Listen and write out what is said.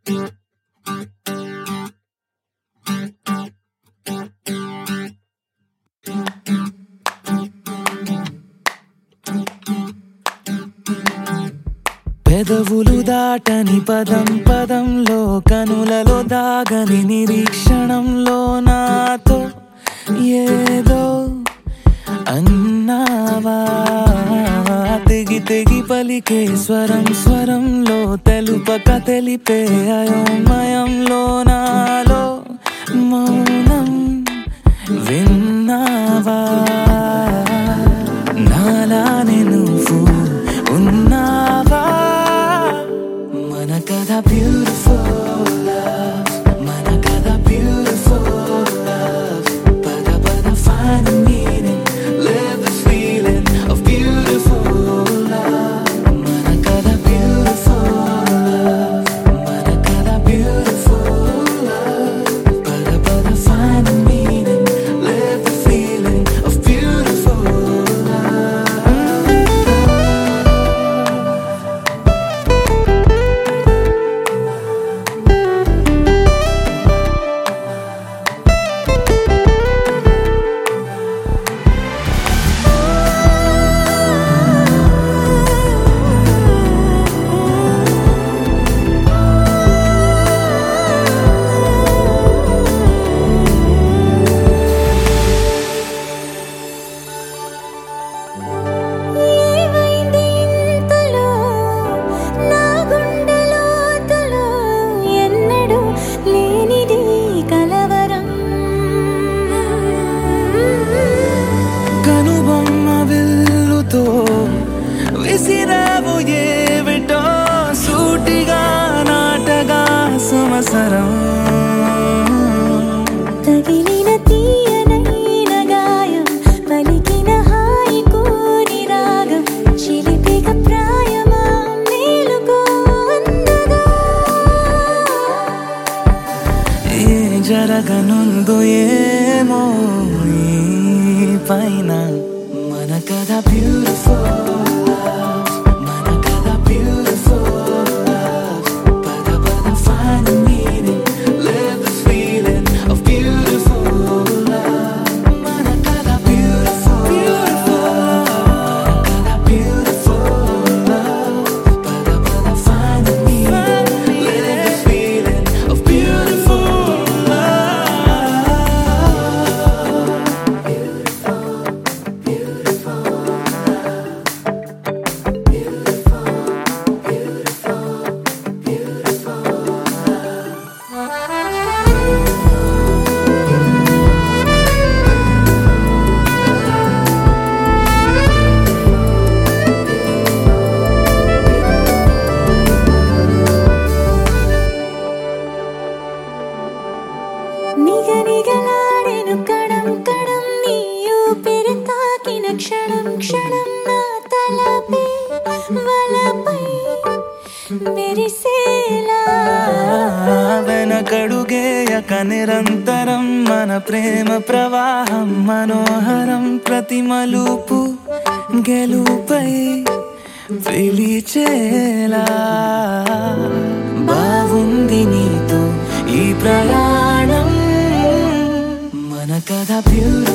పెదవులు దాటని పదం పదంలో కనులలో దాగని నిరీక్షణంలో నాతో ఏదో అన్నావా తెగి తెగి పలికే స్వరం స్వరంలో తెలుపక తెలిపే అయోమయంలో నాలో మౌనం విన్నావా నాలానే నువ్వు ఉన్నావా మన కథ బ్యూటిఫుల్ లవ్ మన కథ బ్యూటిఫుల్ లవ్ పద పద find the meaning live the feeling of beautiful love మన కథ beautiful love మన కథ beautiful love పద పద find the meaning live the feeling of beautiful love విసిరావు ఏమిటో సూటిగా నాటగా సంవత్సరం తగిలిన తీయనైన గాయం పలికిన హాయి కోరి రాగం చిలిపిక ప్రాయమా మేలుకో అందగా ఏ జరగనుందో ఏమో ఈ పైన మన కథ బ్యూటిఫుల్ నిగనిగలాడెను కడం కడం నీ ఊపిరి తాకిన క్షణం క్షణం నా తలపై వలపై మెరిసేలా వెనకడుగేయక నిరంతరం మన ప్రేమ ప్రవాహం మనోహరం ప్రతి మలుపు గెలుపై పిలిచేలా బాగుంది నీతో ఈ ప్రయాణం మన కథ బ్యూటిఫుల్